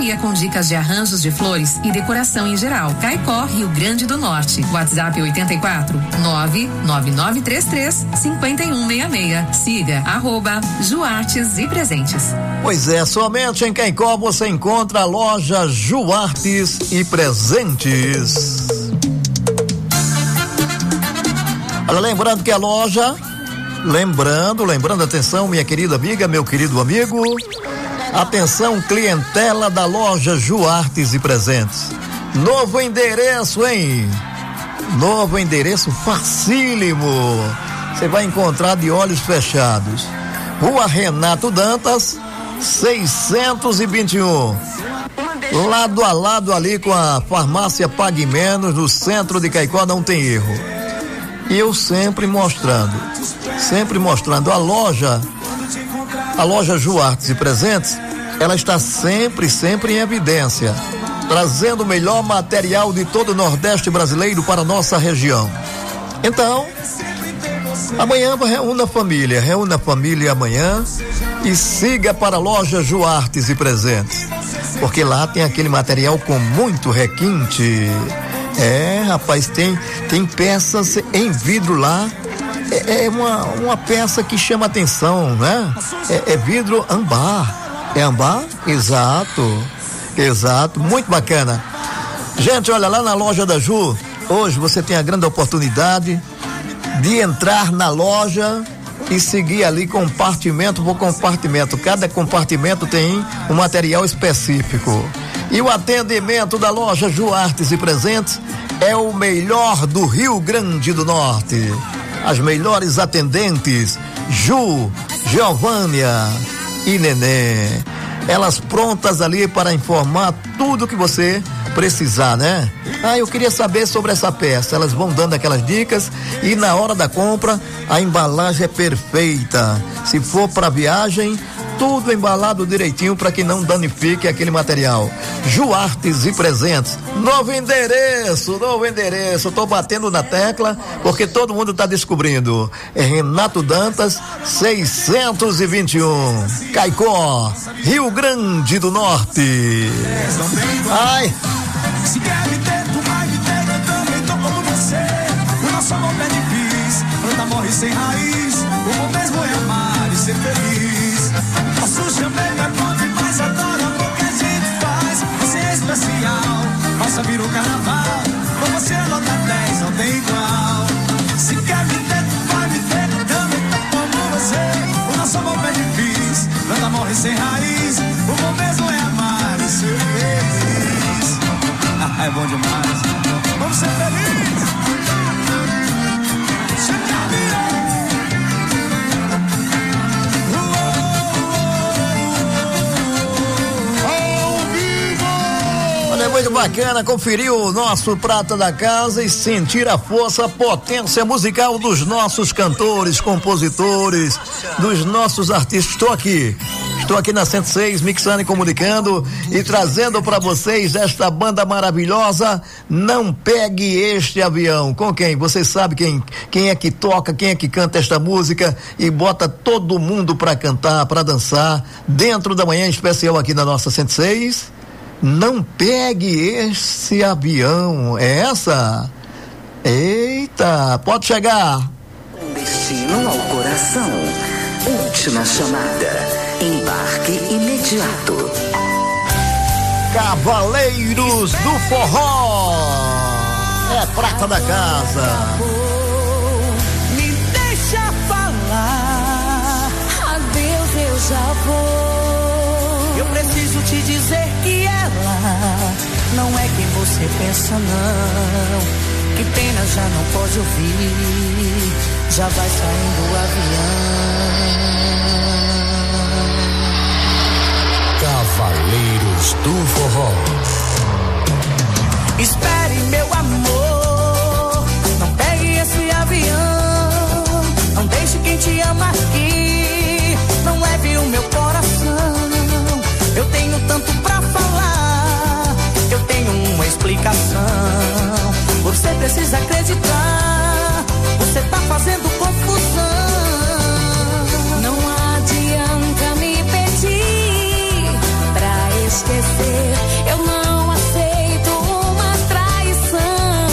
Com dicas de arranjos de flores e decoração em geral. Caicó, Rio Grande do Norte. WhatsApp 84 99933 5166. Siga @Juartes e Presentes. Pois é, somente em Caicó você encontra a loja Juartes e Presentes. Olha, lembrando que a loja, lembrando, atenção, minha querida amiga, meu querido amigo. Atenção, clientela da loja Juartes e Presentes. Novo endereço, hein? Novo endereço facílimo. Você vai encontrar de olhos fechados. Rua Renato Dantas, 621. Lado a lado ali com a farmácia Pague Menos, no centro de Caicó, não tem erro. E eu sempre mostrando a loja Juartes e Presentes, ela está sempre em evidência, trazendo o melhor material de todo o Nordeste brasileiro para a nossa região. Então, amanhã reúna a família amanhã e siga para a loja Juartes e Presentes, porque lá tem aquele material com muito requinte. É, rapaz, tem peças em vidro lá. É uma peça que chama atenção, né? É vidro âmbar. É âmbar? Exato, muito bacana. Gente, olha, lá na loja da Ju, hoje você tem a grande oportunidade de entrar na loja e seguir ali compartimento por compartimento. Cada compartimento tem um material específico. E o atendimento da loja Juartes e Presentes é o melhor do Rio Grande do Norte. As melhores atendentes, Ju, Giovânia e Nenê. Elas prontas ali para informar tudo que você precisar, né? Eu queria saber sobre essa peça. Elas vão dando aquelas dicas e na hora da compra a embalagem é perfeita. Se for para viagem, tudo embalado direitinho para que não danifique aquele material. Juartes e Presentes, novo endereço, tô batendo na tecla porque todo mundo tá descobrindo. É Renato Dantas, 621, Caicó, Rio Grande do Norte. Ai! Se quer me ter, tu vai me ter, eu também tô como você. O nosso amor é difícil, planta morre sem raiz. O bom mesmo é amar e ser feliz. Nosso chamego é bom demais, adoro o amor que a gente faz. Você é especial, faça vir o carnaval. Com você a nota 10 não tem igual. Se quer me ter, tu vai me ter, eu também tô como você. O nosso amor é difícil, planta morre sem raiz. O bom mesmo é amar e ser feliz. É bom demais. Vamos ser felizes. Olha, muito bacana conferir o nosso Prata da Casa e sentir a força, a potência musical dos nossos cantores, compositores, dos nossos artistas. Estou aqui na 106, mixando e comunicando e trazendo para vocês esta banda maravilhosa. Não Pegue Este Avião. Com quem? Você sabe quem é que toca, quem é que canta esta música e bota todo mundo para cantar, para dançar, dentro da manhã especial aqui na nossa 106. Não Pegue Esse Avião. É essa? Eita, pode chegar. Com destino ao coração. Última chamada. Embarque imediato. Cavaleiros do Forró. É Prata da Casa. Me deixa falar. Adeus, eu já vou. Eu preciso te dizer que ela não é quem você pensa, não. Que pena, já não pode ouvir. Já vai saindo o avião. Cavaleiros do Forró. Espere, meu amor, não pegue esse avião. Não deixe quem te ama aqui, não leve o meu coração. Eu tenho tanto pra falar, eu tenho uma explicação. Você precisa acreditar, você tá fazendo confusão. Não adianta me pedir pra esquecer Eu não aceito uma traição.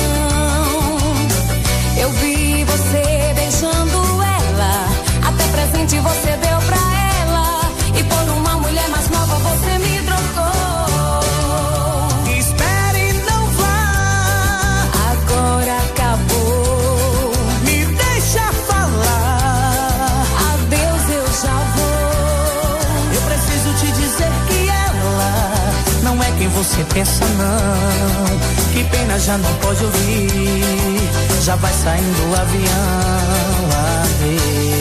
Eu vi você beijando ela, até presente você deu pra ela, e por uma mulher mais nova você me trocou. Espere, não vá. Agora acabou. Me deixa falar. Adeus, eu já vou. Eu preciso te dizer que ela não é quem você pensa, não. Que pena, já não pode ouvir. Já vai saindo o avião. Adeus.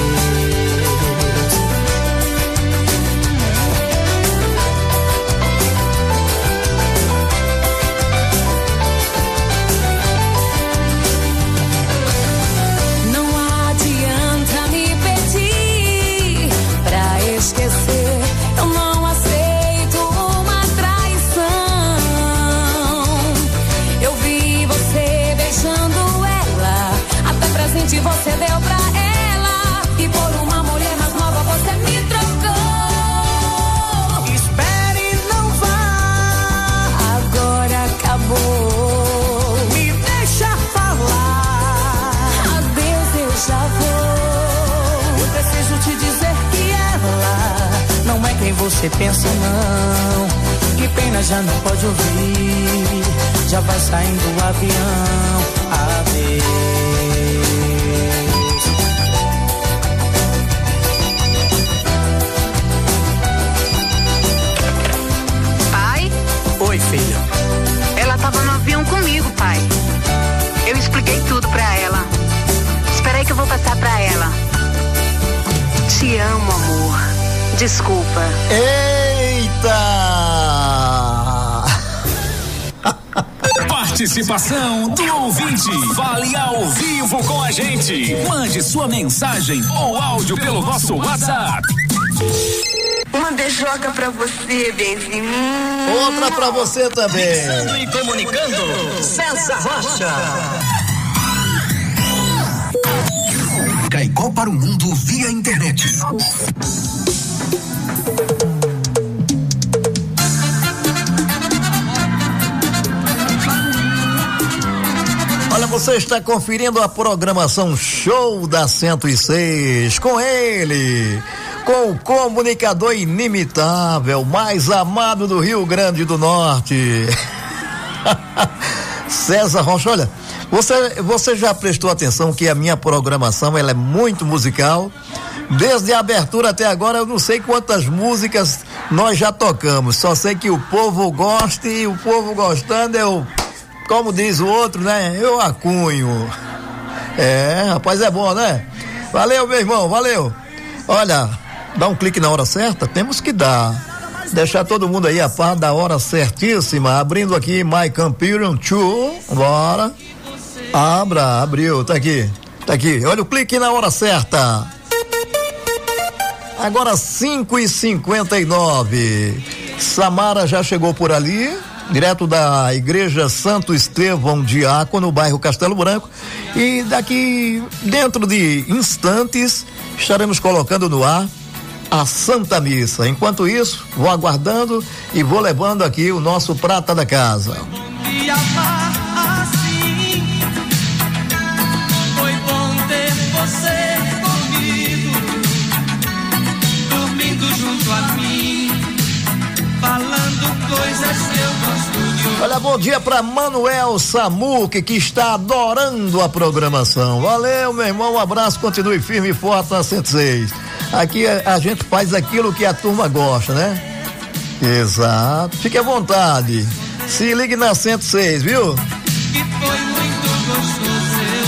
Não adianta me pedir pra esquecer. Eu não aceito uma traição. Eu vi você beijando ela, até presente você deu pra ela, e por uma mulher mais nova você me trocou. Espere, não vá. Agora acabou. Me deixa falar. Adeus, eu já vou. Eu preciso te dizer que ela não é quem você pensa, não. Que pena, já não pode ouvir. Já vai saindo o avião. Adeus. Pai, Oi, filha. ela tava no avião comigo, pai. Eu expliquei tudo pra ela. Espera aí que eu vou passar pra ela. Te amo, amor. Desculpa. Eita! Participação do ouvinte. Fale ao vivo com a gente. Mande sua mensagem ou áudio pelo nosso WhatsApp. Uma beijoca pra você, benzinho. Outra pra você também. Pensando e comunicando, César Rocha. Caicó para o mundo via internet. Olha, você está conferindo a programação Show da 106 com ele, com o comunicador inimitável, mais amado do Rio Grande do Norte, César Rocha. Olha, você já prestou atenção que a minha programação ela é muito musical? Desde a abertura até agora eu não sei quantas músicas nós já tocamos, só sei que o povo gosta e o povo gostando eu, como diz o outro, né? Eu acunho. É, rapaz, é bom, né? Valeu, meu irmão, valeu. Olha, dá um clique na hora certa? Temos que dar. Deixar todo mundo aí a par da hora certíssima. Abrindo aqui My Campion 2. Bora. Abriu, tá aqui. Olha o clique na hora certa. Agora 5h59. Samara já chegou por ali, direto da Igreja Santo Estevão Diácono, no bairro Castelo Branco, e daqui dentro de instantes estaremos colocando no ar a Santa Missa. Enquanto isso, vou aguardando e vou levando aqui o nosso prata da casa. E amar assim, foi bom ter você comigo, dormindo junto a mim, falando coisas que eu gosto de ouvir. Olha, bom dia para Manuel Samuque, que está adorando a programação. Valeu, meu irmão, um abraço, continue firme e forte na 106. Aqui a gente faz aquilo que a turma gosta, né? Exato. Fique à vontade. Se ligue na 106, viu? Que foi muito gostoso eu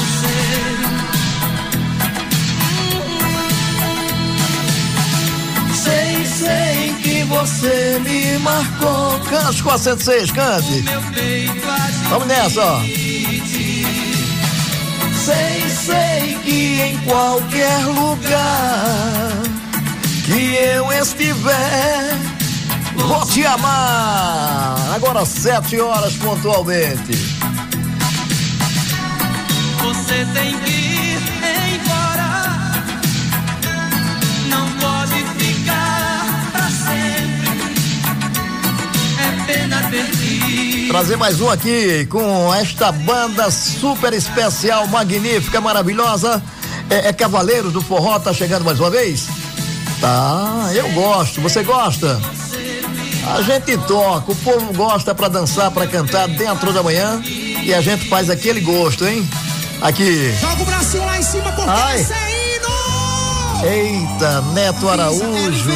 sei. Sei que você me marcou. Cante com a 106, cante. Meu peito a Vamos nessa, ó. Sei que em qualquer lugar Que eu estiver, vou te amar. Agora 7 horas pontualmente. você tem que ir embora, não pode ficar pra sempre. É Trazer mais um aqui com esta banda super especial, magnífica, maravilhosa. É Cavaleiros do Forró, tá chegando mais uma vez? Tá, eu gosto, você gosta? A gente toca, o povo gosta pra dançar, pra cantar dentro da manhã e a gente faz aquele gosto, hein? Aqui. Joga o bracinho lá em cima porque esse é hino! Eita, Neto Araújo.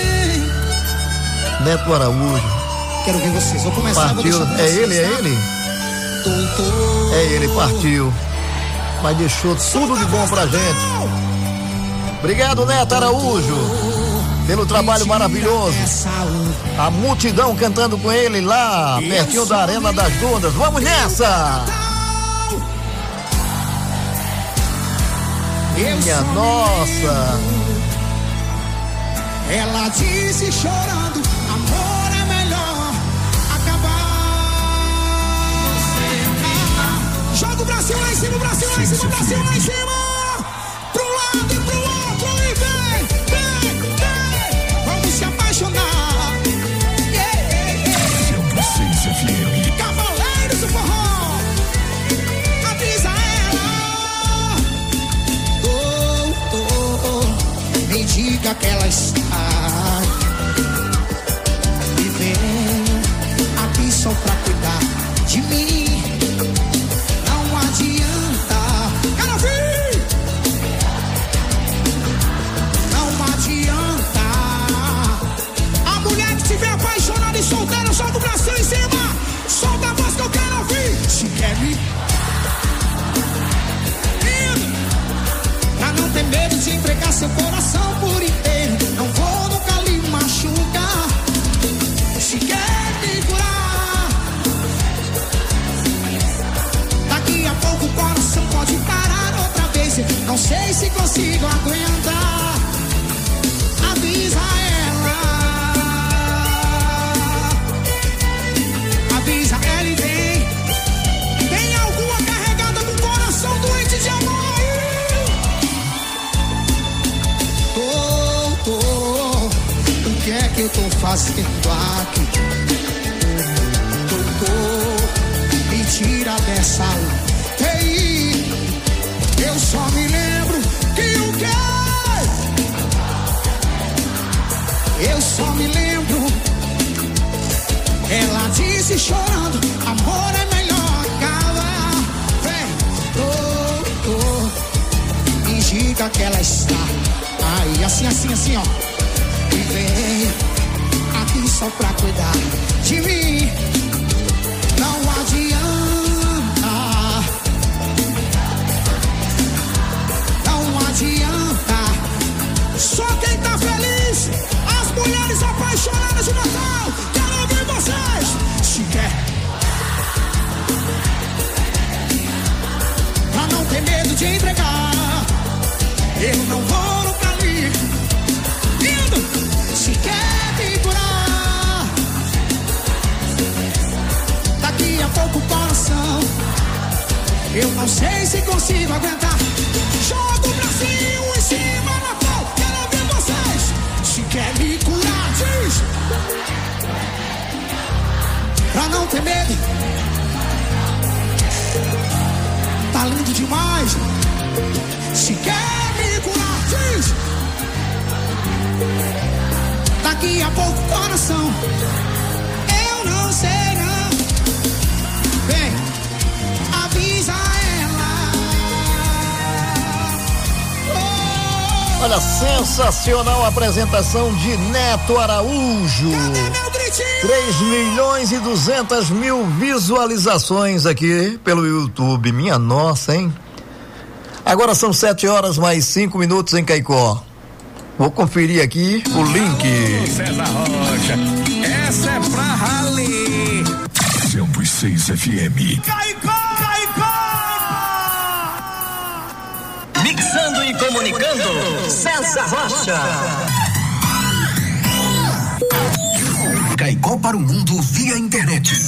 Neto Araújo. Quero ver vocês, vou começar. Partiu, vou é ele, é ele? É ele, partiu. Mas deixou tudo de bom pra gente. Obrigado, Neto Araújo, pelo trabalho maravilhoso. A multidão cantando com ele lá, pertinho da Arena das Dunas. Vamos nessa! Minha nossa! Ela disse chorando, amor é melhor acabar. Joga o bracinho lá em cima, o bracinho lá em cima, o bracinho lá em cima. Pro lado e pro outro e vem. Vamos se apaixonar. Cavaleiros do Forró. Avisa ela. Me diga que ela está vivendo aqui só pra cuidar de mim. Não adianta, quero ouvir. Não adianta. A mulher que estiver apaixonada e solteira, solta o bracinho em cima. Solta a voz que eu quero ouvir. Se quer me pra não ter medo de entregar seu coração por inteiro. Não vou nunca lhe machucar. Se quer me curar, daqui a pouco o coração pode parar outra vez. Não sei se consigo aguentar. Avisa ela. Avisa ela e vem. Tem alguma carregada com o coração doente de amor? O que é que eu tô fazendo aqui? Doutor, me tira dessa UTI. Eu só me lembro que o quê? Eu só me lembro. Ela disse chorando, amor é melhor acabar. Vem, doutor, me diga que ela está aí, assim, ó. E vem aqui só pra cuidar de mim. Não adianta. Não adianta. Só quem tá feliz, as mulheres apaixonadas de Natal. Quero ouvir vocês. Se quer. Pra não ter medo de entregar, eu não vou nunca ali. Se quer me curar, daqui a pouco o coração, eu não sei se consigo aguentar. Joga o bracinho em cima na pau, quero ouvir vocês. Se quer me curar, diz. Pra não ter medo. Tá lindo demais. Se quer me curar, diz. Daqui a pouco coração, eu não sei não. Vem, avisa ela. Oh. Olha, sensacional a apresentação de Neto Araújo. Cadê meu gritinho? 3.200.000 visualizações aqui pelo YouTube. Minha nossa, hein? Agora são 7h mais 5 em Caicó. Vou conferir aqui o link. César Rocha, essa é pra Rally. 106 FM. Caicó! Mixando e comunicando, César Rocha. Caicó para o mundo via internet.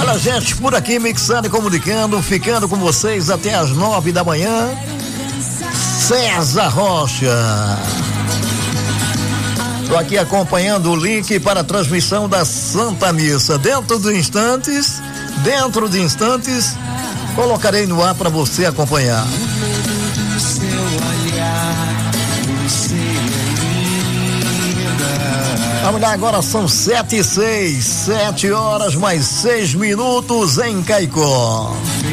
Olha, gente, por aqui mixando e comunicando, ficando com vocês até as 9 da manhã. César Rocha. Estou aqui acompanhando o link para a transmissão da Santa Missa. Dentro de instantes, colocarei no ar para você acompanhar. Vamos lá, agora são 7:06, 7 horas mais 6 minutos em Caicó.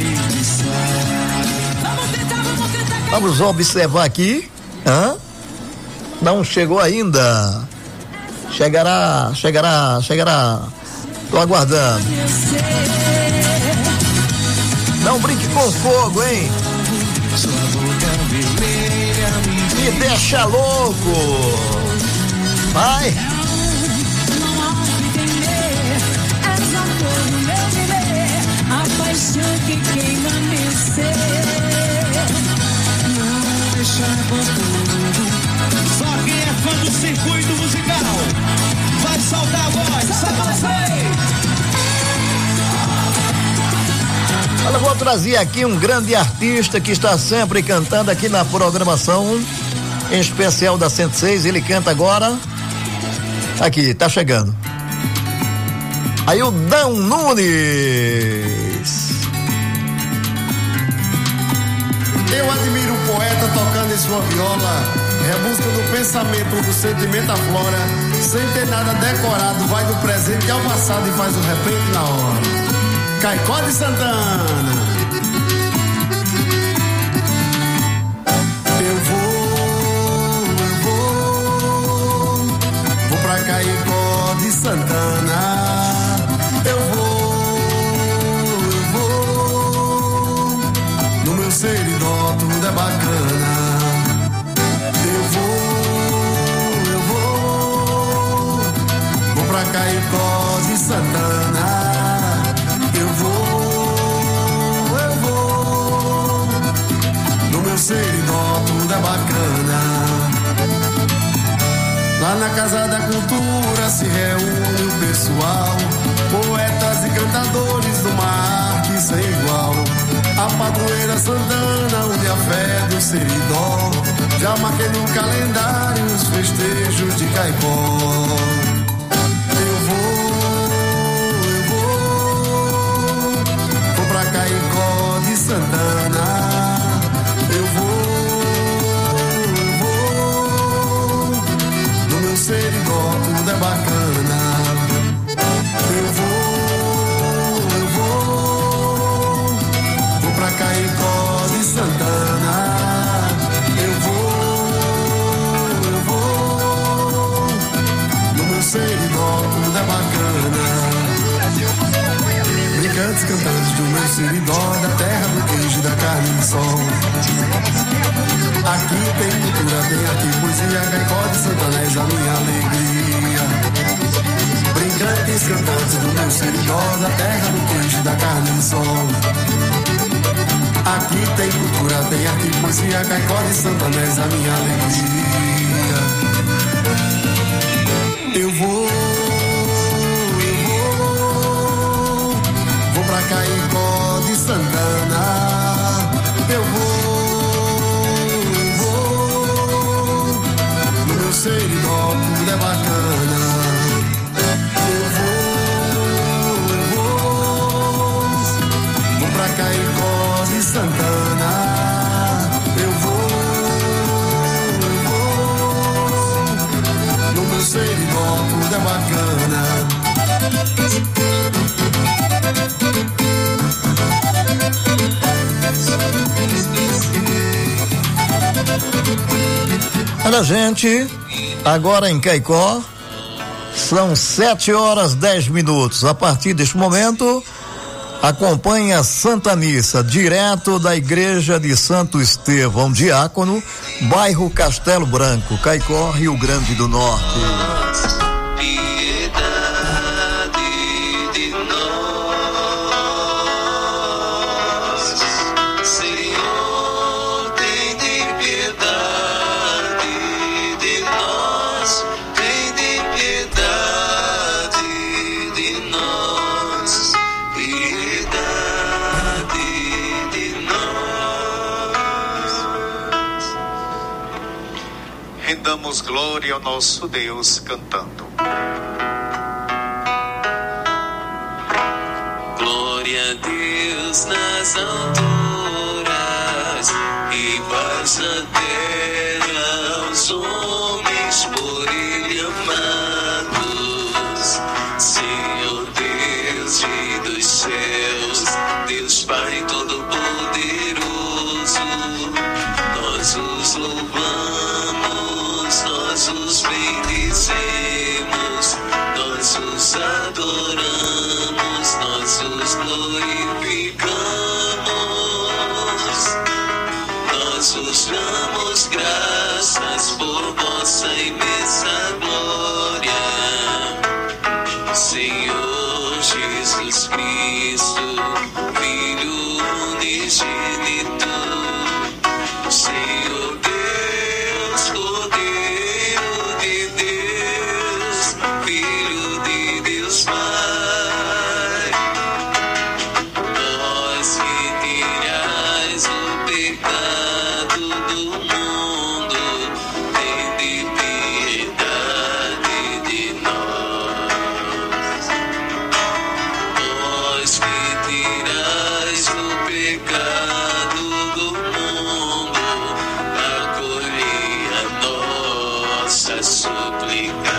Vamos observar aqui. Não chegou ainda. Chegará. Tô aguardando. Não brinque com fogo, hein? Me deixa louco. Vai. A paixão que queima meu ser. Não deixa tudo. Só quem é fã do circuito musical vai soltar a voz. Olha, vou trazer aqui um grande artista que está sempre cantando aqui na programação, em especial da 106. Ele canta agora. Aqui, tá chegando. Aildão Nunes. Eu admiro o poeta tocando em sua viola, rebusca do pensamento, do sentimento aflora, sem ter nada decorado, vai do presente ao passado e faz o repente na hora. Caicó de Santana. Eu vou pra Caicó de Santana. Seridó, tudo é bacana. Eu vou pra Caicó de Santana. Eu vou, no meu Seridó, tudo é bacana. Lá na Casa da Cultura se reúne o pessoal, poetas e cantadores de uma arte sem igual. A padroeira Santana une a fé do Seridó. Já marquei no calendário os festejos de Caicó. Eu vou pra Caicó de Santana. Eu vou, no meu Seridó tudo é bacana. Eu vou pra Caicó de Santana. Eu vou, no meu Seridó tudo é bacana. Brincantes cantantes do meu Seridó, da terra do queijo, da carne e sol. Aqui tem cultura, tem arte e poesia, Caicó de Santana és a minha alegria. Brincantes cantantes do meu Seridó, da terra do queijo, da carne e sol. Aqui tem cultura, tem arte e poesia, Caicó de Santana és a minha alegria. Eu vou pra Caicó de Santana. Eu vou, no meu Seridó tudo é bacana. Vou pra Caicó de Santana. Eu vou, no meu Seridó tudo é bacana. Olha, gente, agora em Caicó são 7 horas 10 minutos. A partir deste momento, acompanhe a Santa Missa, direto da Igreja de Santo Estevão Diácono, bairro Castelo Branco, Caicó, Rio Grande do Norte. Piedade de nós. rendamos glória ao nosso Deus cantando. Glória a Deus nas alturas e paz na terra aos homens por Ele amados. Senhor Deus dos céus, Deus Pai Todo-Poderoso, nós os louvamos, nós os bendizemos, nós os adoramos, nós os glorificamos, nós os damos graças por vossa imensa glória, Senhor Jesus Cristo, Filho unigênito, Senhor Deus, Cordeiro de Deus, Filho de Deus Pai. Vós que tirais o pecado do mundo, tende piedade de nós. Vós que tirais o pecado do mundo, acolhei a nossa súplica.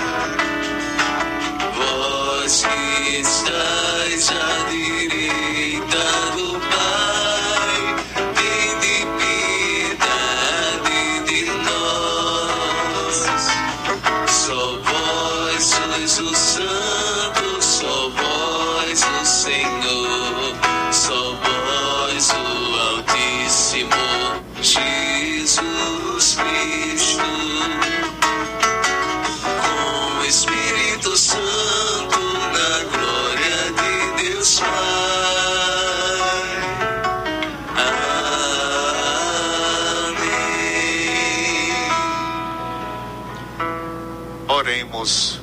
Vós que estáis à direita do Pai, tende piedade de nós. Só vós sois o Santo, só vós o Senhor, só vós o Altíssimo Jesus Cristo, com o Espírito Santo, na glória de Deus Pai. Amém. Oremos.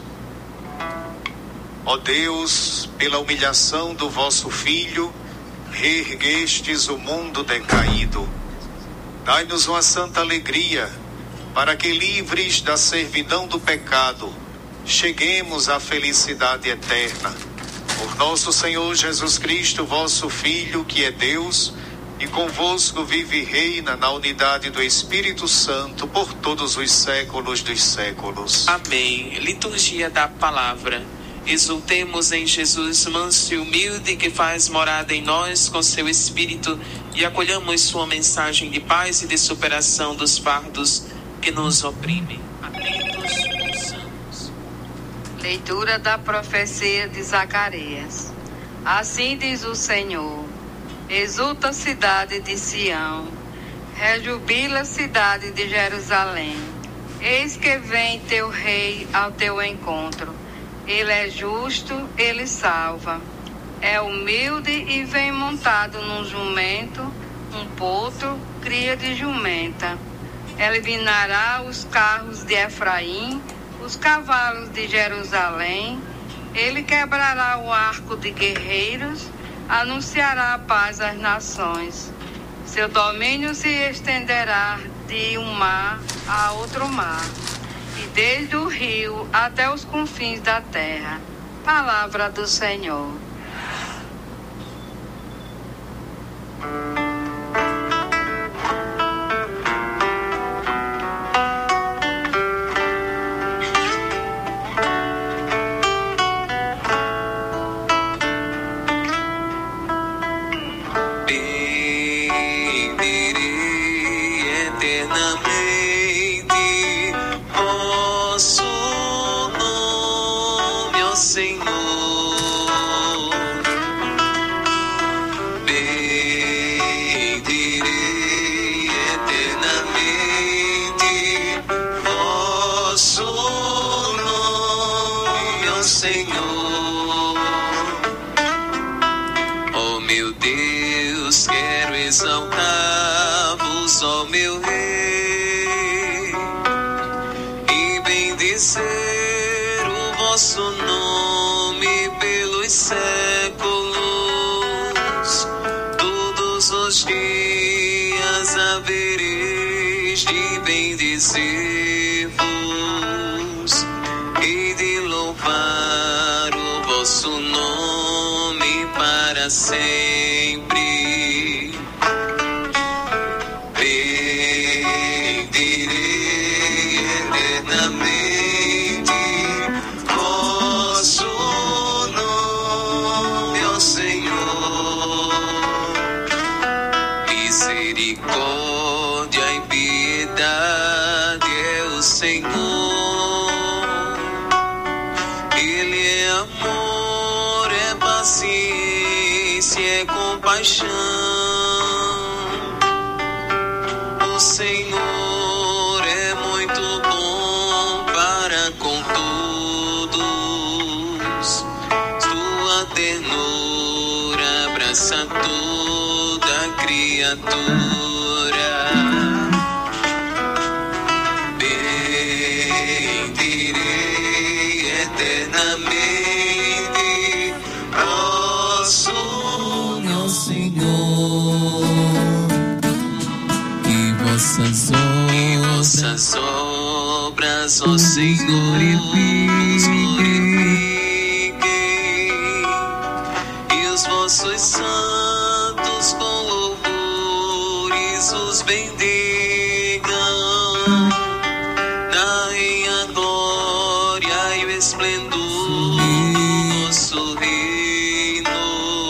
Ó Deus, pela humilhação do vosso Filho, reerguestes o mundo decaído. Dai-nos uma santa alegria, para que, livres da servidão do pecado, cheguemos à felicidade eterna. Por nosso Senhor Jesus Cristo, vosso Filho, que é Deus, e convosco vive e reina na unidade do Espírito Santo, por todos os séculos dos séculos. Amém. Liturgia da Palavra. Exultemos em Jesus manso e humilde, que faz morada em nós com seu Espírito, e acolhamos sua mensagem de paz e de superação dos fardos que nos oprimem. Atentos, ouçamos. Leitura da profecia de Zacarias. Assim diz o Senhor: exulta a cidade de Sião, rejubila a cidade de Jerusalém. Eis que vem teu rei ao teu encontro. Ele é justo, ele salva. É humilde e vem montado num jumento, um potro, cria de jumenta. Eliminará os carros de Efraim, os cavalos de Jerusalém. Ele quebrará o arco de guerreiros, anunciará a paz às nações. Seu domínio se estenderá de um mar a outro mar, e desde o rio até os confins da terra. Palavra do Senhor. Bendirei eternamente vosso nome, ó Senhor. Bendirei eternamente vosso nome, ó Senhor. Ó meu Deus, quero exaltar-vos, ó meu Rei, e bendizer o vosso nome pelos séculos. Todos os dias haverei hei de bendizer-vos, hei de louvar o vosso nome para sempre. Bendirei eternamente vosso nome, ó Senhor. Misericórdia e piedade é o Senhor. Ele é amor, é paciência, é compaixão. O Senhor é muito bom para com todos. Sua ternura abraça toda criatura. Bendirei eternamente vosso nome, ó Senhor. E vossas obras, ó Senhor, vos glorifiquem, e os vossos santos com louvores os bendigam. Daem a glória e o esplendor do vosso reino,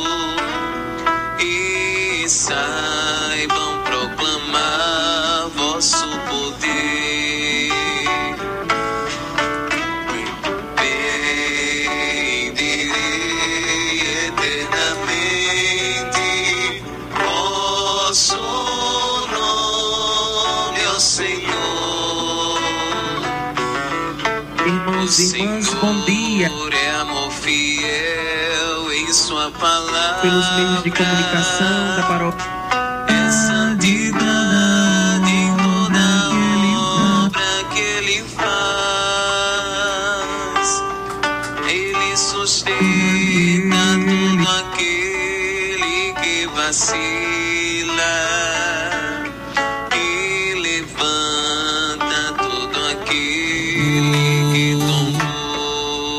e saibam proclamar vosso poder. Bendirei eternamente vosso nome, ó Senhor. Irmãos e irmãs, bom dia. É amor fiel em sua palavra. Pelos meios de comunicação da paróquia. É santidade em toda obra que ele faz. Ele sustenta todo aquele que vacila, e levanta todo aquele que tombou.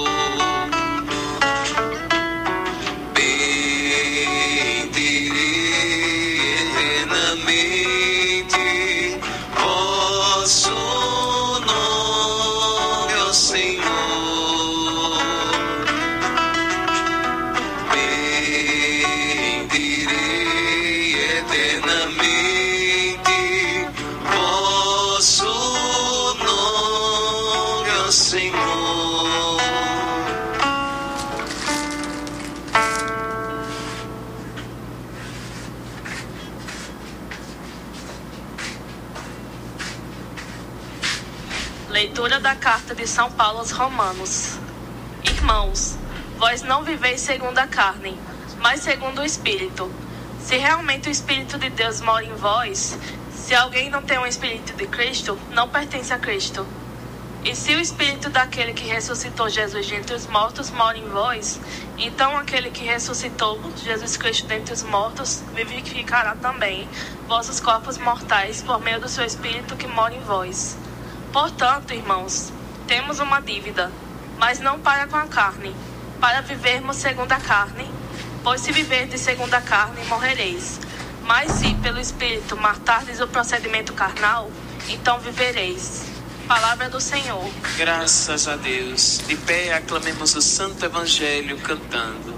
Bendirei eternamente vosso nome, ó Senhor. Bendirei eternamente vosso nome, ó Senhor. Leitura da carta de São Paulo aos Romanos. Irmãos, vós não viveis segundo a carne, mas segundo o Espírito. Se realmente o Espírito de Deus mora em vós, se alguém não tem o Espírito de Cristo, não pertence a Cristo. E se o Espírito daquele que ressuscitou Jesus dentre os mortos mora em vós, então aquele que ressuscitou Jesus Cristo dentre os mortos vivificará também vossos corpos mortais por meio do seu Espírito que mora em vós. Portanto, irmãos, temos uma dívida, mas não para com a carne, para vivermos segundo a carne, pois se viverdes segundo a carne, morrereis. Mas se pelo Espírito matardes o procedimento carnal, então vivereis. Palavra do Senhor. Graças a Deus. De pé, aclamemos o Santo Evangelho cantando.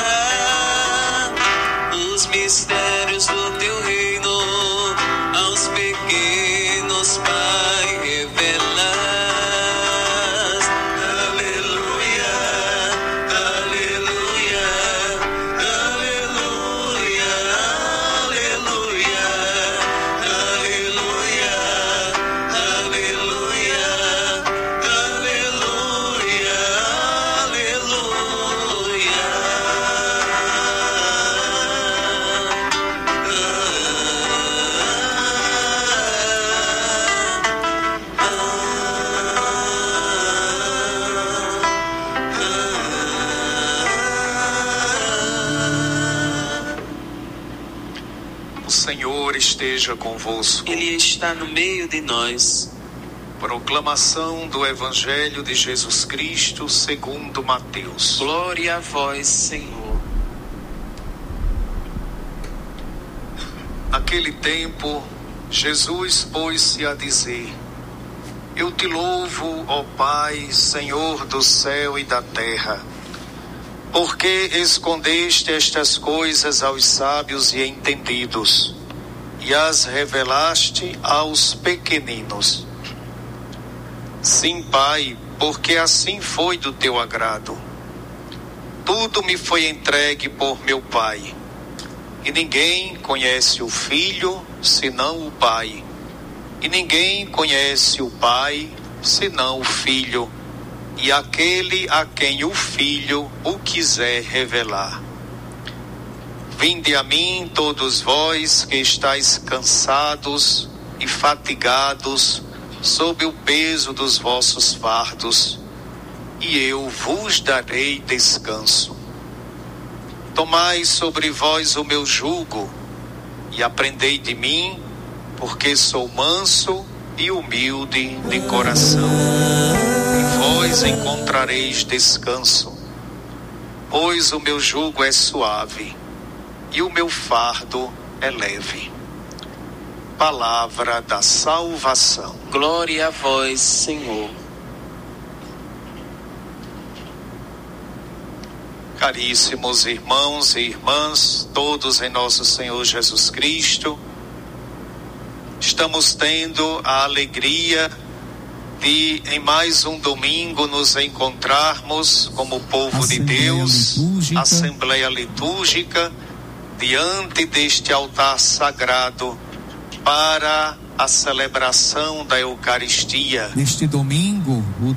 mistérios do teu reino, aos pequenos, Pai, revelas. Aleluia, aleluia, aleluia, aleluia, aleluia, aleluia, aleluia, O Senhor esteja convosco. Ele está no meio de nós. Proclamação do Evangelho de Jesus Cristo segundo Mateus. Glória a vós, Senhor. Naquele tempo, Jesus pôs-se a dizer: Eu te louvo, ó Pai, Senhor do céu e da terra, porque escondeste estas coisas aos sábios e entendidos, e as revelaste aos pequeninos. Sim, Pai, porque assim foi do teu agrado. Tudo me foi entregue por meu Pai, e ninguém conhece o Filho senão o Pai, e ninguém conhece o Pai senão o Filho, e aquele a quem o Filho o quiser revelar. Vinde a mim, todos vós que estáis cansados e fatigados sob o peso dos vossos fardos, e eu vos darei descanso. Tomai sobre vós o meu jugo e aprendei de mim, porque sou manso e humilde de coração, e vós encontrareis descanso, pois o meu jugo é suave e o meu fardo é leve. Palavra da salvação. Glória a vós, Senhor. Caríssimos irmãos e irmãs, todos em nosso Senhor Jesus Cristo, estamos tendo a alegria de, em mais um domingo, nos encontrarmos como povo de Deus, Assembleia Litúrgica, diante deste altar sagrado, para a celebração da Eucaristia. Neste domingo, o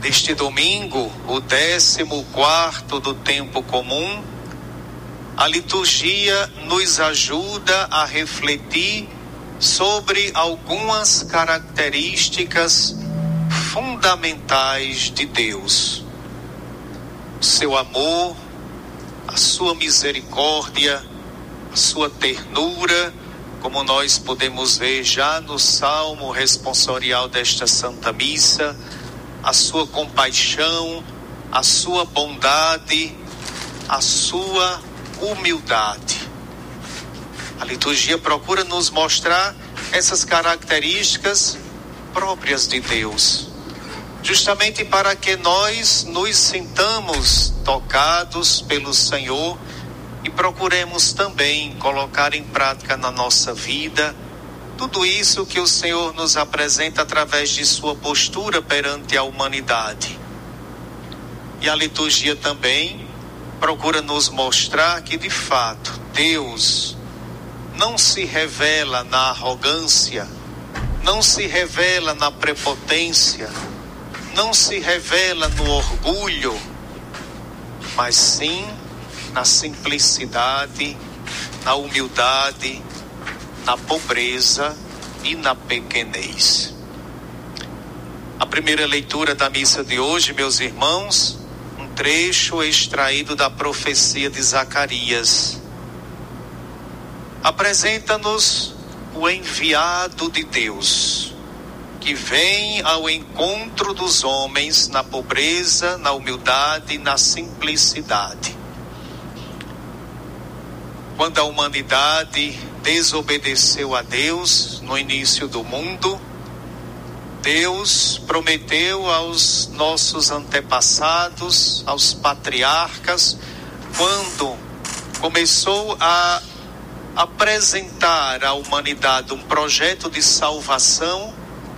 14º do tempo comum, a liturgia nos ajuda a refletir sobre algumas características fundamentais de Deus. O seu amor, a sua misericórdia, a sua ternura, como nós podemos ver já no salmo responsorial desta Santa Missa, a sua compaixão, a sua bondade, a sua humildade. A liturgia procura nos mostrar essas características próprias de Deus, justamente para que nós nos sintamos tocados pelo Senhor e procuremos também colocar em prática na nossa vida tudo isso que o Senhor nos apresenta através de sua postura perante a humanidade. E a liturgia também procura nos mostrar que, de fato, Deus não se revela na arrogância, não se revela na prepotência, não se revela no orgulho, mas sim na simplicidade, na humildade, na pobreza e na pequenez. A primeira leitura da missa de hoje, meus irmãos, um trecho extraído da profecia de Zacarias, apresenta-nos o enviado de Deus, que vem ao encontro dos homens na pobreza, na humildade e na simplicidade. Quando a humanidade desobedeceu a Deus no início do mundo, Deus prometeu aos nossos antepassados, aos patriarcas, quando começou a apresentar à humanidade um projeto de salvação,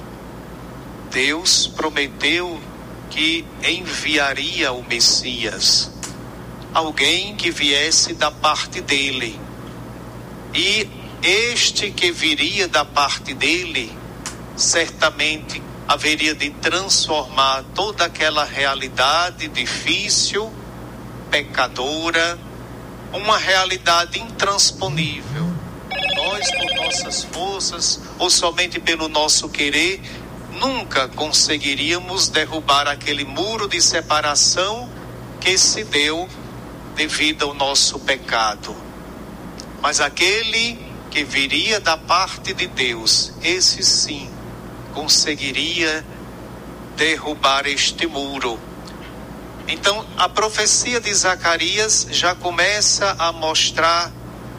Deus prometeu que enviaria o Messias, alguém que viesse da parte dele. E este que viria da parte dele, certamente haveria de transformar toda aquela realidade difícil, pecadora, uma realidade intransponível. Nós, por nossas forças, ou somente pelo nosso querer, nunca conseguiríamos derrubar aquele muro de separação que se deu devido ao nosso pecado. Mas aquele que viria da parte de Deus, esse sim, conseguiria derrubar este muro. Então, a profecia de Zacarias já começa a mostrar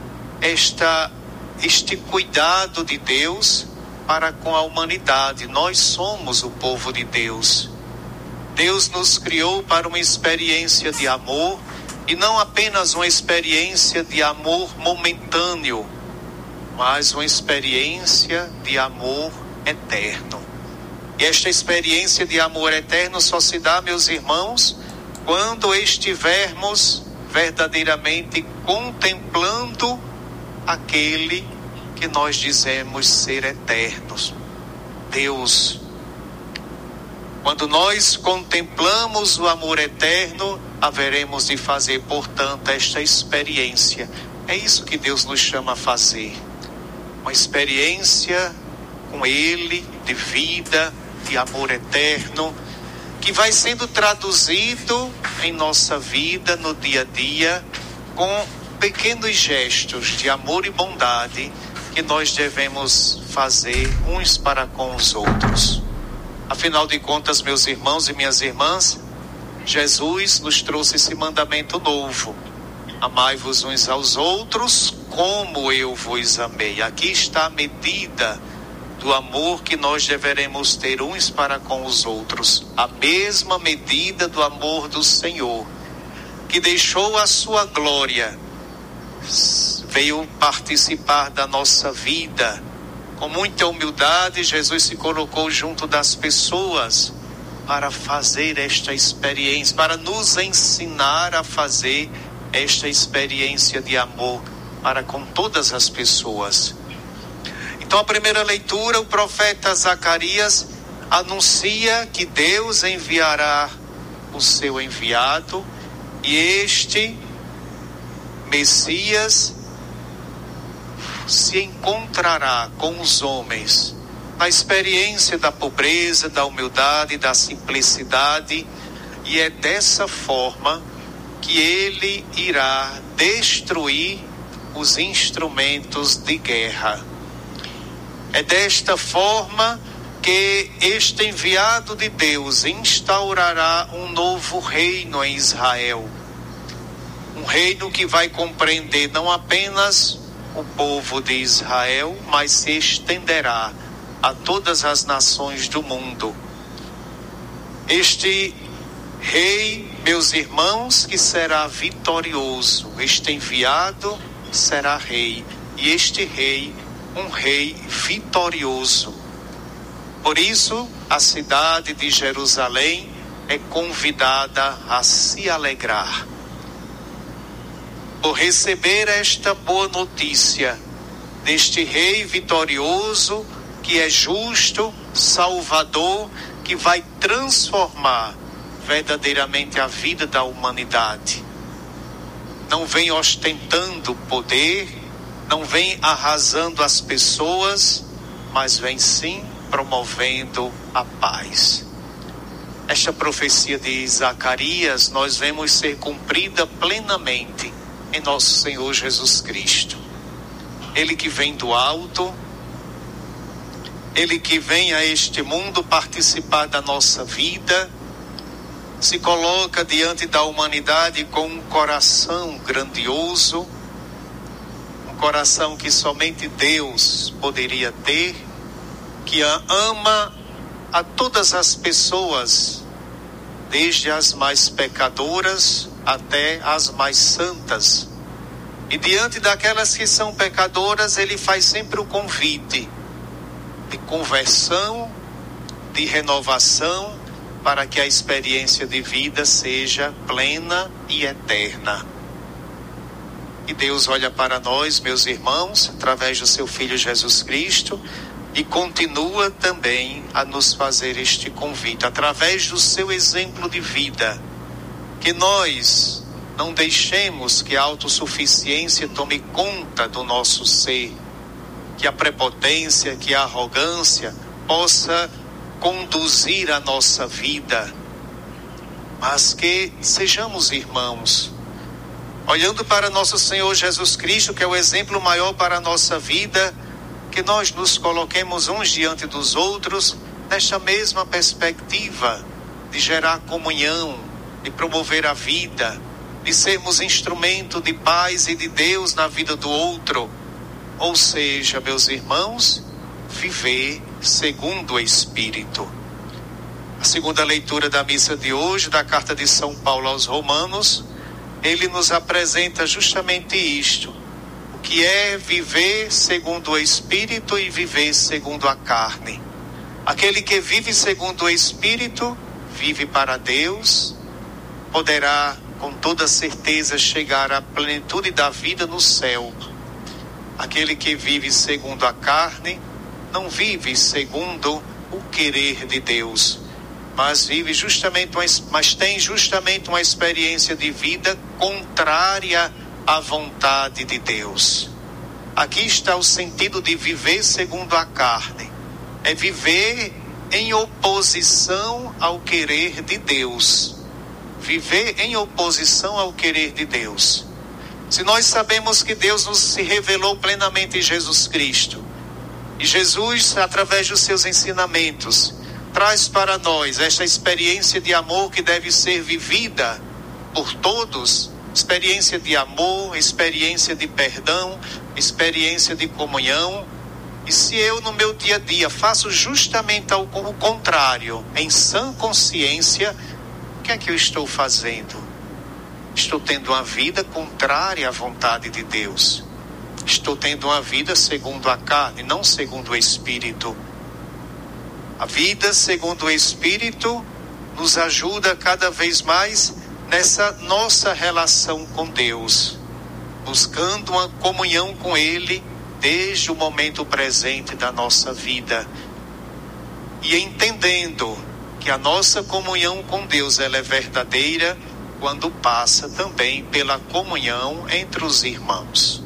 este cuidado de Deus para com a humanidade. Nós somos o povo de Deus. Deus nos criou para uma experiência de amor, e não apenas uma experiência de amor momentâneo, mas uma experiência de amor eterno. E esta experiência de amor eterno só se dá, meus irmãos, quando estivermos verdadeiramente contemplando aquele que nós dizemos ser eternos, Deus. Quando nós contemplamos o amor eterno, haveremos de fazer, portanto, esta experiência. É isso que Deus nos chama a fazer. Uma experiência com Ele, de vida, de amor eterno, que vai sendo traduzido em nossa vida, no dia a dia, com pequenos gestos de amor e bondade que nós devemos fazer uns para com os outros. Afinal de contas, meus irmãos e minhas irmãs, Jesus nos trouxe esse mandamento novo: amai-vos uns aos outros como eu vos amei. Aqui está a medida do amor que nós deveremos ter uns para com os outros, a mesma medida do amor do Senhor, que deixou a sua glória, veio participar da nossa vida. Com muita humildade, Jesus se colocou junto das pessoas para fazer esta experiência, para nos ensinar a fazer esta experiência de amor para com todas as pessoas. Então, a primeira leitura, o profeta Zacarias anuncia que Deus enviará o seu enviado, e este Messias se encontrará com os homens na experiência da pobreza, da humildade, da simplicidade, e é dessa forma que ele irá destruir os instrumentos de guerra. É desta forma que este enviado de Deus instaurará um novo reino em Israel. Um reino que vai compreender não apenas o povo de Israel, mas se estenderá a todas as nações do mundo. Este rei, meus irmãos, que será vitorioso, este enviado será rei, e este rei, um rei vitorioso. Por isso, a cidade de Jerusalém é convidada a se alegrar por receber esta boa notícia deste rei vitorioso, que é justo, salvador, que vai transformar verdadeiramente a vida da humanidade. Não vem ostentando poder, não vem arrasando as pessoas, mas vem sim promovendo a paz. Esta profecia de Zacarias nós vemos ser cumprida plenamente em nosso Senhor Jesus Cristo. Ele que vem do alto, Ele que vem a este mundo participar da nossa vida, se coloca diante da humanidade com um coração grandioso, um coração que somente Deus poderia ter, que ama a todas as pessoas, desde as mais pecadoras até as mais santas, E diante daquelas que são pecadoras, ele faz sempre o convite de conversão, de renovação, para que a experiência de vida seja plena e eterna. E Deus olha para nós, meus irmãos, através do seu Filho Jesus Cristo, e continua também a nos fazer este convite, através do seu exemplo de vida, que nós não deixemos que a autossuficiência tome conta do nosso ser, que a prepotência, que a arrogância possa conduzir a nossa vida, mas que sejamos irmãos, olhando para nosso Senhor Jesus Cristo, que é o exemplo maior para a nossa vida, que nós nos coloquemos uns diante dos outros, nesta mesma perspectiva de gerar comunhão, de promover a vida, de sermos instrumento de paz e de Deus na vida do outro. Ou seja, meus irmãos, viver segundo o Espírito. A segunda leitura da missa de hoje, da carta de São Paulo aos Romanos, ele nos apresenta justamente isto: o que é viver segundo o Espírito e viver segundo a carne. Aquele que vive segundo o Espírito, vive para Deus, poderá com toda certeza chegar à plenitude da vida no céu. Aquele que vive segundo a carne, não vive segundo o querer de Deus, mas tem justamente uma experiência de vida contrária à vontade de Deus. Aqui está o sentido de viver segundo a carne. É viver em oposição ao querer de Deus. Viver em oposição ao querer de Deus. Se nós sabemos que Deus nos se revelou plenamente em Jesus Cristo, e Jesus, através dos seus ensinamentos, traz para nós esta experiência de amor que deve ser vivida por todos, experiência de amor, experiência de perdão, experiência de comunhão. E se eu no meu dia a dia faço justamente o contrário, em sã consciência, o que é que eu estou fazendo? Estou tendo uma vida contrária à vontade de Deus. Estou tendo uma vida segundo a carne, não segundo o Espírito. A vida segundo o Espírito nos ajuda cada vez mais nessa nossa relação com Deus, buscando uma comunhão com Ele desde o momento presente da nossa vida e entendendo que a nossa comunhão com Deus ela é verdadeira quando passa também pela comunhão entre os irmãos.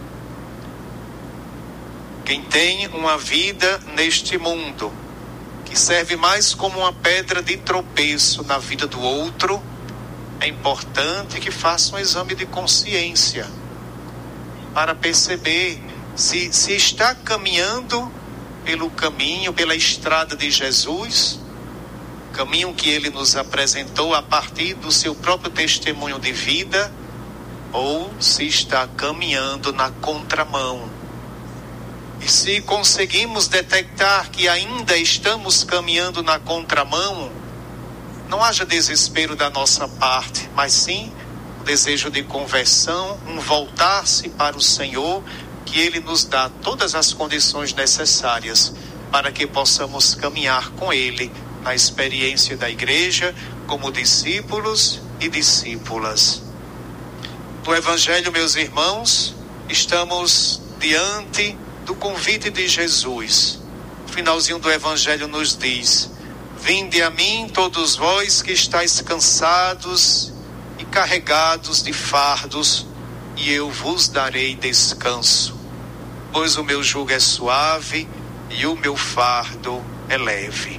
Quem tem uma vida neste mundo que serve mais como uma pedra de tropeço na vida do outro, é importante que faça um exame de consciência para perceber se está caminhando pelo caminho, pela estrada de Jesus, caminho que ele nos apresentou a partir do seu próprio testemunho de vida, ou se está caminhando na contramão. E se conseguimos detectar que ainda estamos caminhando na contramão, não haja desespero da nossa parte, mas sim o desejo de conversão, um voltar-se para o Senhor, que Ele nos dá todas as condições necessárias para que possamos caminhar com Ele na experiência da igreja como discípulos e discípulas. No Evangelho, meus irmãos, estamos diante do convite de Jesus. O finalzinho do Evangelho nos diz: vinde a mim todos vós que estáis cansados e carregados de fardos, e eu vos darei descanso. Pois o meu jugo é suave e o meu fardo é leve.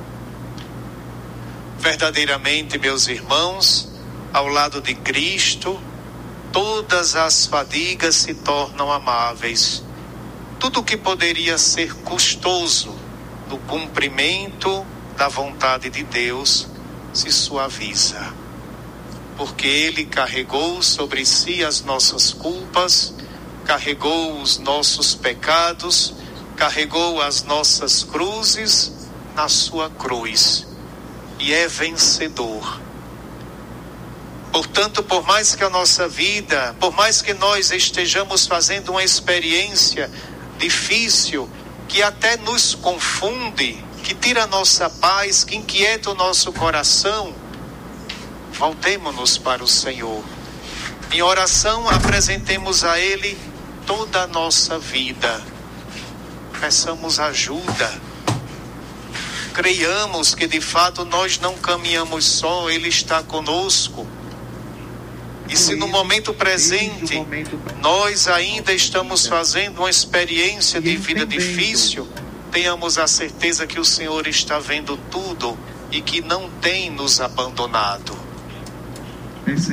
Verdadeiramente, meus irmãos, ao lado de Cristo, todas as fadigas se tornam amáveis. Tudo que poderia ser custoso no cumprimento da vontade de Deus se suaviza, porque Ele carregou sobre si as nossas culpas, carregou os nossos pecados, carregou as nossas cruzes na sua cruz e é vencedor. Portanto, por mais que a nossa vida, por mais que nós estejamos fazendo uma experiência difícil, que até nos confunde, que tira a nossa paz, que inquieta o nosso coração, voltemo-nos para o Senhor. Em oração, apresentemos a Ele toda a nossa vida. Peçamos ajuda. Creiamos que de fato nós não caminhamos só, Ele está conosco. E se no momento presente nós ainda estamos fazendo uma experiência de vida difícil, tenhamos a certeza que o Senhor está vendo tudo e que não tem nos abandonado. Essa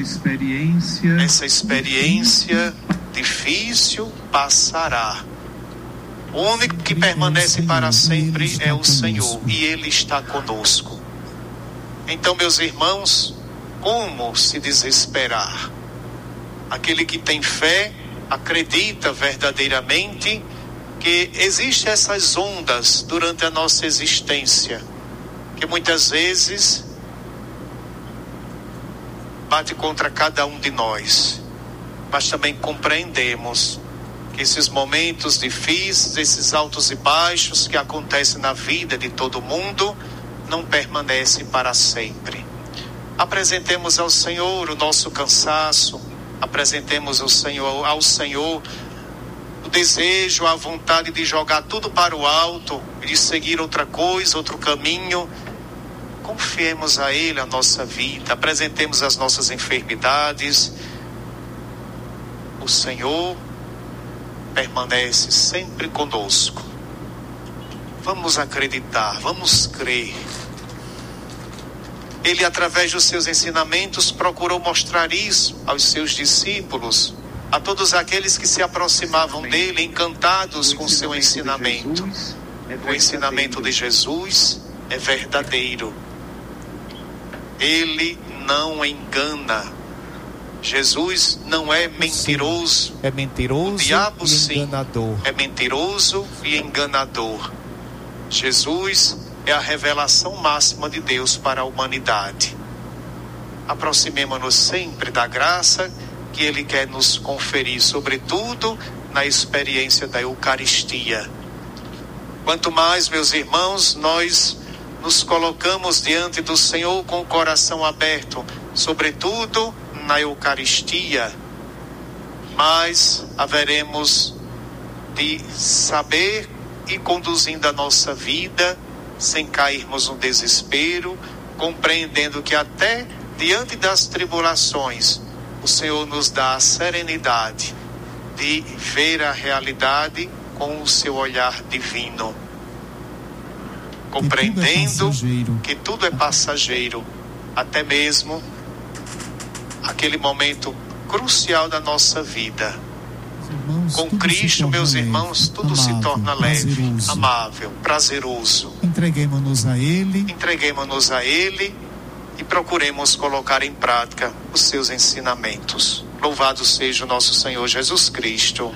experiência difícil passará. O único que permanece para sempre é o Senhor, e Ele está conosco. Então, meus irmãos, como se desesperar? Aquele que tem fé acredita verdadeiramente que existem essas ondas durante a nossa existência, que muitas vezes bate contra cada um de nós, mas também compreendemos que esses momentos difíceis, esses altos e baixos que acontecem na vida de todo mundo, não permanecem para sempre. Apresentemos ao Senhor o nosso cansaço, apresentemos ao Senhor o desejo, a vontade de jogar tudo para o alto, de seguir outra coisa, outro caminho. Confiemos a Ele a nossa vida, apresentemos as nossas enfermidades. O Senhor permanece sempre conosco. Vamos acreditar, vamos crer. Ele, através dos seus ensinamentos, procurou mostrar isso aos seus discípulos, a todos aqueles que se aproximavam dele, encantados com o seu ensinamento. O ensinamento de Jesus é verdadeiro. Ele não engana. Jesus não é mentiroso. É mentiroso, o diabo, e enganador. Sim, é mentiroso e enganador. Jesus é a revelação máxima de Deus para a humanidade. Aproximemo-nos sempre da graça que Ele quer nos conferir, sobretudo na experiência da Eucaristia. Quanto mais, meus irmãos, nós nos colocamos diante do Senhor com o coração aberto, sobretudo na Eucaristia, mais haveremos de saber ir conduzindo a nossa vida sem cairmos no desespero, compreendendo que até diante das tribulações o Senhor nos dá a serenidade de ver a realidade com o seu olhar divino, compreendendo que tudo é passageiro, até mesmo aquele momento crucial da nossa vida. Com Cristo, meus irmãos, tudo se torna leve, amável, prazeroso. Entreguemo-nos a Ele e procuremos colocar em prática os seus ensinamentos. Louvado seja o nosso Senhor Jesus Cristo.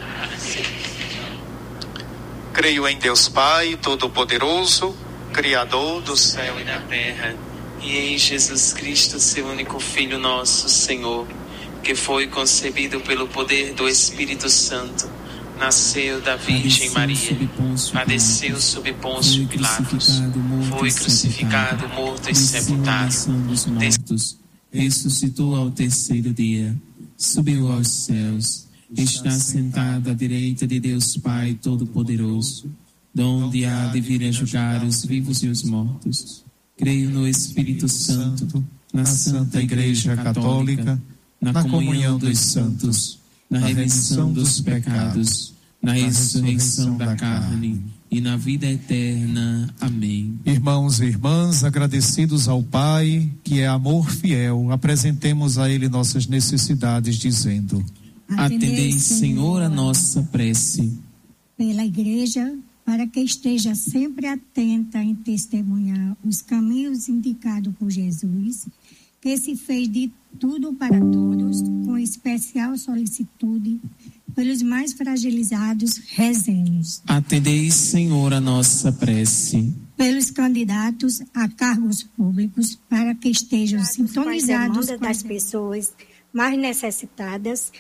Creio em Deus Pai Todo-Poderoso, Criador do céu e da terra, e em Jesus Cristo, seu único Filho, nosso Senhor, que foi concebido pelo poder do Espírito Santo, nasceu da Virgem Maria, padeceu sob Pôncio Pilatos, foi crucificado, morto e sepultado, ressuscitou ao terceiro dia, subiu aos céus, está sentado à direita de Deus Pai Todo-Poderoso, donde há de vir a julgar os vivos e os mortos. Creio no Espírito Santo, na Santa Igreja Católica, na comunhão dos santos, na remissão dos pecados, na ressurreição da carne e na vida eterna. Amém. Irmãos e irmãs, agradecidos ao Pai, que é amor fiel, apresentemos a Ele nossas necessidades, dizendo: atendei, Senhor, a nossa prece. Pela Igreja, para que esteja sempre atenta em testemunhar os caminhos indicados por Jesus, que se fez de tudo para todos, com especial solicitude pelos mais fragilizados, rezemos. Atendei, Senhor, a nossa prece. pelos candidatos a cargos públicos para que estejam sintonizados com das pessoas mais necessitadas,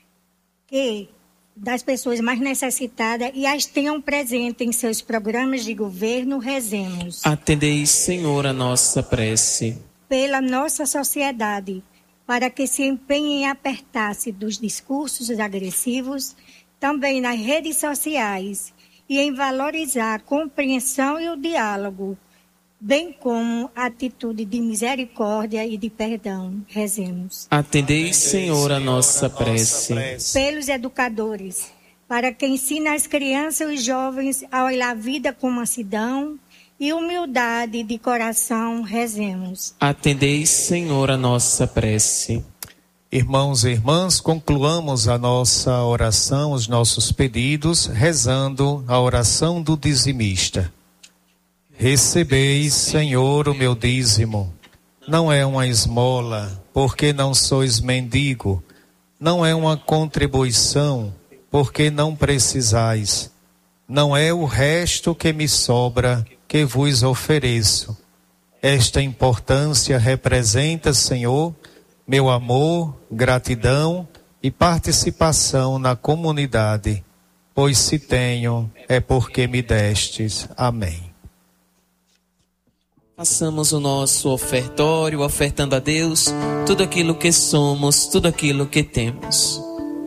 e as tenham presente em seus programas de governo. Rezemos. Atendei, Senhor, a nossa prece. Pela nossa sociedade, para que se empenhem em apertar-se dos discursos agressivos, também nas redes sociais, e em valorizar a compreensão e o diálogo, bem como a atitude de misericórdia e de perdão. Rezemos. Atendei, Senhor, a nossa prece. Pelos educadores, para que ensine as crianças e os jovens a olhar a vida com mansidão e humildade de coração. Rezemos. Atendei, Senhor, a nossa prece. Irmãos e irmãs, concluamos a nossa oração, os nossos pedidos, rezando a oração do dizimista. Recebeis, Senhor, o meu dízimo. Não é uma esmola, porque não sois mendigo. Não é uma contribuição, porque não precisais. Não é o resto que me sobra, que vos ofereço. Esta importância representa, Senhor, meu amor, gratidão e participação na comunidade, pois se tenho, é porque me destes. Amém. Façamos o nosso ofertório, ofertando a Deus tudo aquilo que somos, tudo aquilo que temos.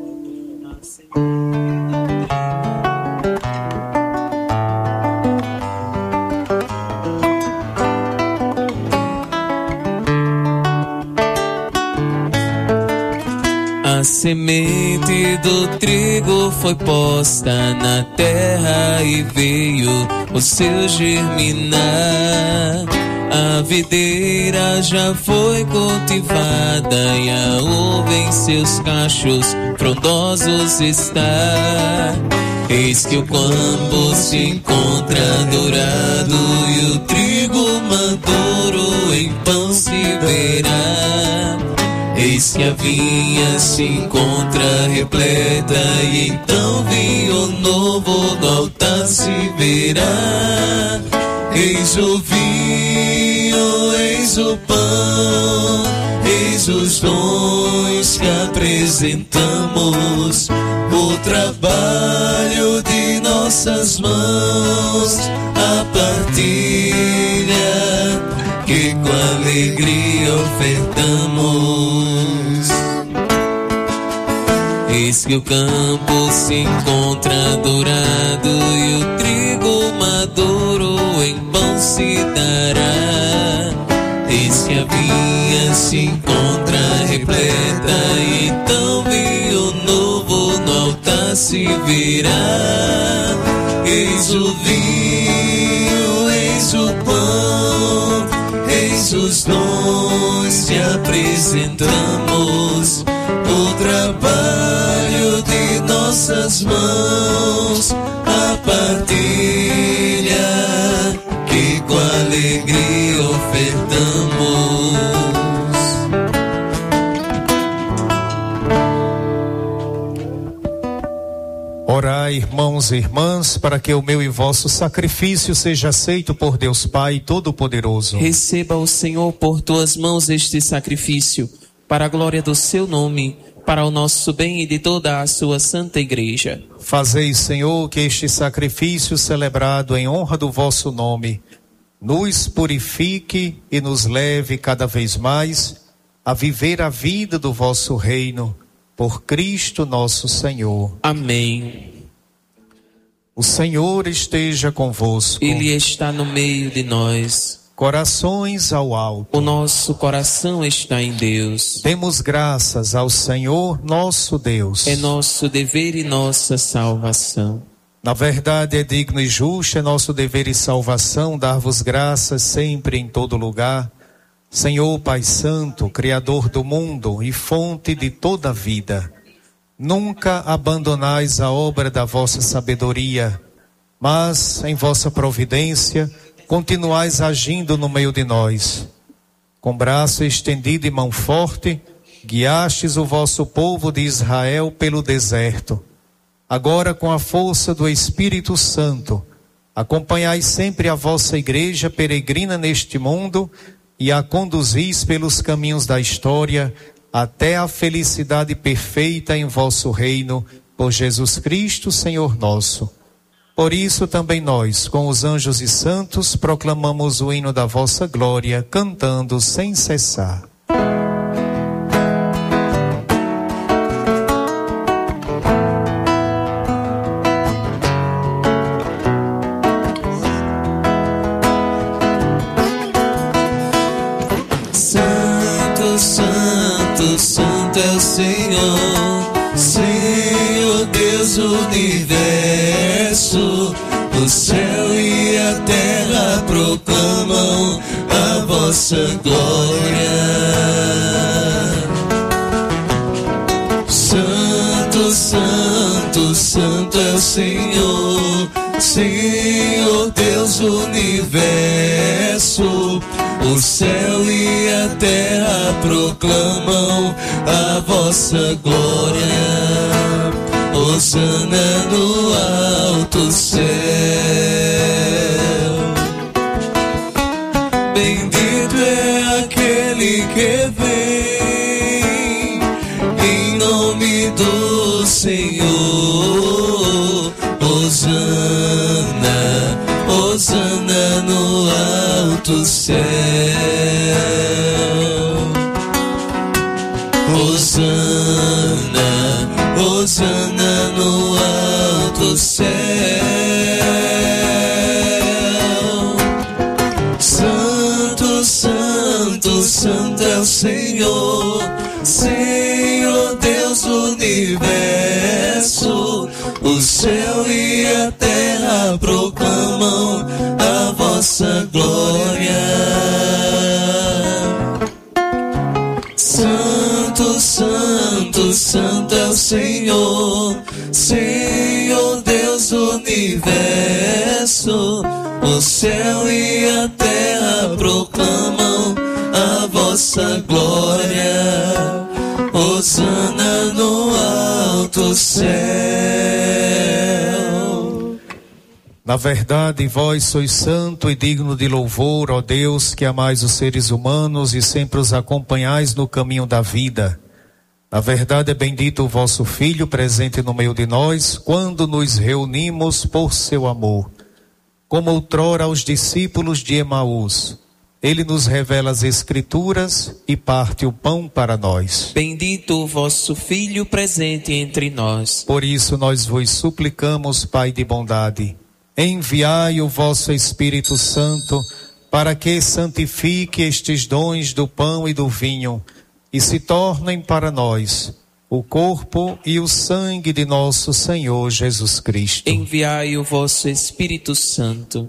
A semente do trigo foi posta na terra e veio o seu germinar. A videira já foi cultivada e a uva em seus cachos frondosos está. Eis que o campo se encontra dourado e o trigo maduro em pão se verá. Eis que a vinha se encontra repleta e então vinho novo no altar se verá. Eis o vinho, eis o pão, eis os dons que apresentamos, o trabalho de nossas mãos, a partilha que com alegria ofertamos. Eis que o campo se encontra dourado e o trigo maduro em pão se dará. Eis que a vinha se encontra repleta e então vinho novo no altar se virá. Eis o vinho, eis o pão, eis os dons que apresentamos, o trabalho de nossas mãos, a partilha que com alegria ofertamos. Orai, irmãos e irmãs, para que o meu e vosso sacrifício seja aceito por Deus Pai Todo-Poderoso. Receba o Senhor por tuas mãos este sacrifício, para a glória do seu nome, para o nosso bem e de toda a sua santa igreja. Fazei, Senhor, que este sacrifício celebrado em honra do vosso nome nos purifique e nos leve cada vez mais a viver a vida do vosso reino, por Cristo nosso Senhor. Amém. O Senhor esteja convosco. Ele está no meio de nós. Corações ao alto. O nosso coração está em Deus. Demos graças ao Senhor nosso Deus. É nosso dever e nossa salvação. Na verdade é digno e justo, é nosso dever e salvação dar-vos graças sempre em todo lugar. Senhor Pai Santo, Criador do mundo e fonte de toda a vida, nunca abandonais a obra da vossa sabedoria, mas em vossa providência continuais agindo no meio de nós. Com braço estendido e mão forte, guiastes o vosso povo de Israel pelo deserto. Agora, com a força do Espírito Santo, Acompanhai sempre a vossa igreja peregrina neste mundo e a conduzis pelos caminhos da história até a felicidade perfeita em vosso reino, por Jesus Cristo, Senhor nosso. Por isso também nós, com os anjos e santos, proclamamos o hino da vossa glória, cantando sem cessar. Santo, Santo, Santo é o Senhor, Senhor Deus do universo. O céu e a terra proclamam a vossa glória. Santo, Santo, Santo é o Senhor, Senhor Deus do universo. O céu e a terra proclamam a vossa glória. Hosana no alto céu. Bendito é aquele que vem em nome do Senhor. Hosana, Hosana no alto céu. Hosana, Hosana no alto céu. Santo, Santo, Santo é o Senhor, Senhor Deus do universo. O céu e a terra proclamam a vossa glória. Santo, Santo, Santo é o Senhor, Senhor Deus do universo. O céu e a terra proclamam a vossa glória. Hosana no alto céu. Na verdade, vós sois santo e digno de louvor, ó Deus, que amais os seres humanos e sempre os acompanhais no caminho da vida. Na verdade, é bendito o vosso Filho, presente no meio de nós, quando nos reunimos por seu amor. Como outrora aos discípulos de Emaús, ele nos revela as Escrituras e parte o pão para nós. Bendito o vosso Filho, presente entre nós. Por isso nós vos suplicamos, Pai de bondade, enviai o vosso Espírito Santo para que santifique estes dons do pão e do vinho e se tornem para nós o corpo e o sangue de nosso Senhor Jesus Cristo. Enviai o vosso Espírito Santo.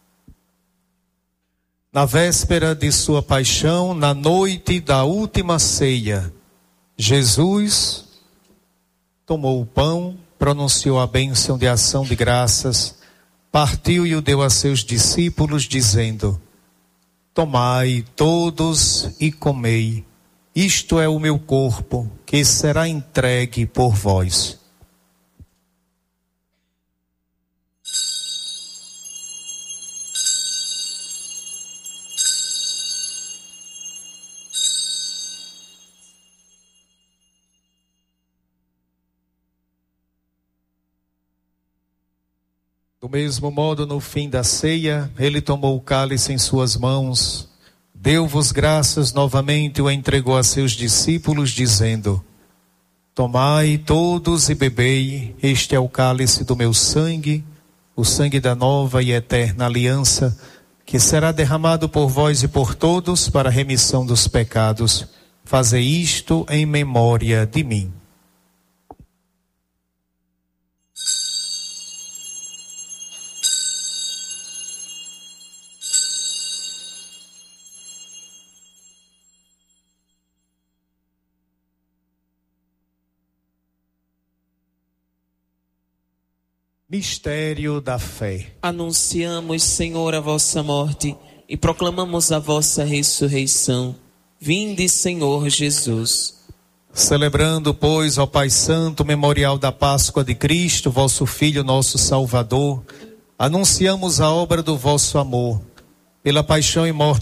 Na véspera de sua paixão, na noite da última ceia, Jesus tomou o pão, pronunciou a bênção de ação de graças, partiu e o deu a seus discípulos, dizendo: tomai todos e comei, isto é o meu corpo, que será entregue por vós. Do mesmo modo, no fim da ceia, ele tomou o cálice em suas mãos, deu-vos graças novamente e o entregou a seus discípulos, dizendo: tomai todos e bebei, este é o cálice do meu sangue, o sangue da nova e eterna aliança, que será derramado por vós e por todos para a remissão dos pecados. Fazei isto em memória de mim. Mistério da fé. Anunciamos, Senhor, a vossa morte e proclamamos a vossa ressurreição. Vinde, Senhor Jesus. Celebrando, pois, ó Pai Santo, o memorial da Páscoa de Cristo, vosso Filho, nosso Salvador, anunciamos a obra do vosso amor, pela paixão e morte